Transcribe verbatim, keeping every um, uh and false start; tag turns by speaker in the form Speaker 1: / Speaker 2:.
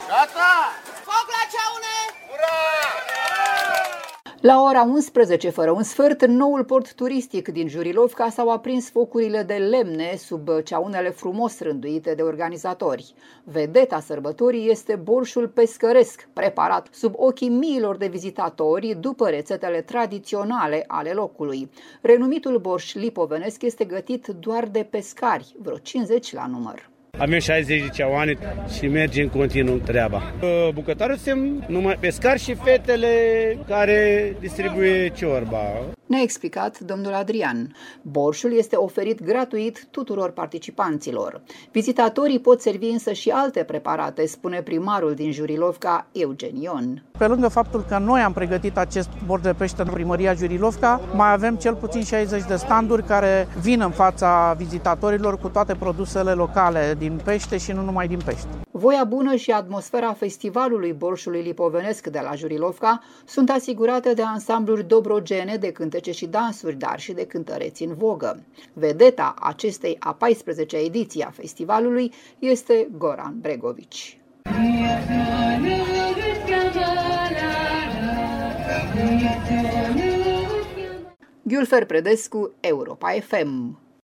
Speaker 1: Gata!
Speaker 2: Foc la ceaune!
Speaker 1: Ura!
Speaker 3: La ora unsprezece fără un sfert, în noul port turistic din Jurilovka s-au aprins focurile de lemne sub ceaunele frumos rânduite de organizatori. Vedeta sărbătorii este borșul pescăresc, preparat sub ochii miilor de vizitatori după rețetele tradiționale ale locului. Renumitul borș lipovenesc este gătit doar de pescari, vreo cincizeci la număr.
Speaker 4: Avem șaizeci de ceauane și merge în continuu treaba. Bucătarul suntem numai pescari și fetele care distribuie ciorba.
Speaker 3: Ne-a explicat domnul Adrian. Borșul este oferit gratuit tuturor participanților. Vizitatorii pot servi însă și alte preparate, spune primarul din Jurilovka, Eugen Ion.
Speaker 5: Pe lângă faptul că noi am pregătit acest borș de pește în primăria Jurilovka, mai avem cel puțin șaizeci de standuri care vin în fața vizitatorilor cu toate produsele locale din pește și nu numai din pește.
Speaker 3: Voia bună și atmosfera festivalului borșului lipovenesc de la Jurilovka sunt asigurate de ansambluri dobrogene de cântece și dansuri, dar și de cântăreți în vogă. Vedeta acestei a paisprezecea ediții a festivalului este Goran Bregovici. Gülfer Predescu, Europa F M.